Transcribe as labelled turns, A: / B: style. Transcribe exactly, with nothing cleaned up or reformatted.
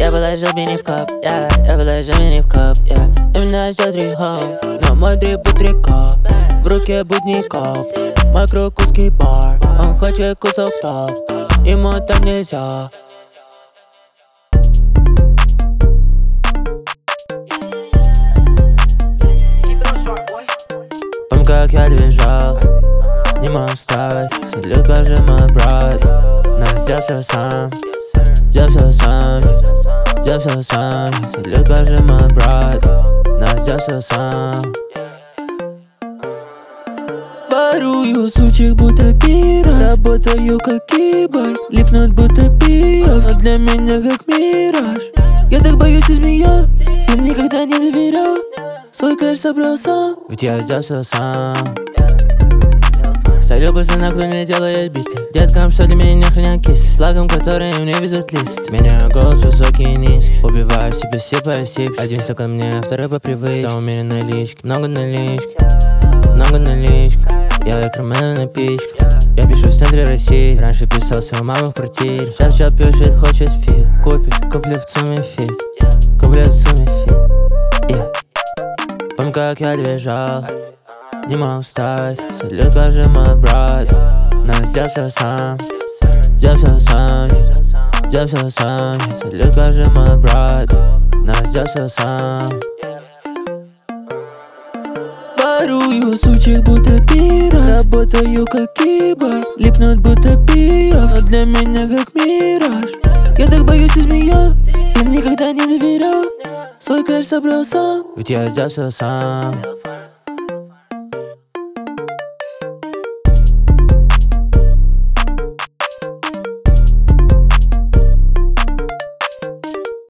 A: Я положил мини в кап, yeah. Я положил мини в кап, yeah. И меня ждет рехаб, но мой дрип будет рекап. В руке будний коп, мой круг узкий бар. Он хочет кусок топ, ему так нельзя. Помню, как я лежал, не мог встать. Смотрю, как же мой брат, но сделал все сам. Сделал все сам, сделал все сам. Смотрю, как же мой брат, но сделал все сам. Ворую сучек, будто пират. Работаю как киборг, липнут будто пиев. Но для меня как мираж. Я так боюсь изменять, им никогда не доверял. Свой кэш собрал сам, ведь я сделал все сам. Стою пацана, кто не делает биты. Деткам, что для меня не хрена кис. Флагом, которые мне везут лист. Меняю голос высокий и низкий. Убиваю себе сипа и сип. Один стакан мне, второй по привычке. Что у меня налички, много налички. Много налички. Я экромена на пичке. Я пишу в центре России. Раньше писал свою маму в квартире. Сейчас чел пишет, хочет фит. Купит, куплю в сумме фит. Куплю в сумме фит, yeah. Помню, как я лежал, не мог встать. Смотрю, как же мой брат, но сделал все сам. Сделал все сам, сделал все сам. Смотрю, как же мой брат, но сделал все сам. Ворую сучек, будто пират. Работаю как киборг, липнут будто пиев. Но для меня как мираж. Я так боюсь изменять, им никогда не доверял. Свой кэш собрал сам, ведь я сделал все сам.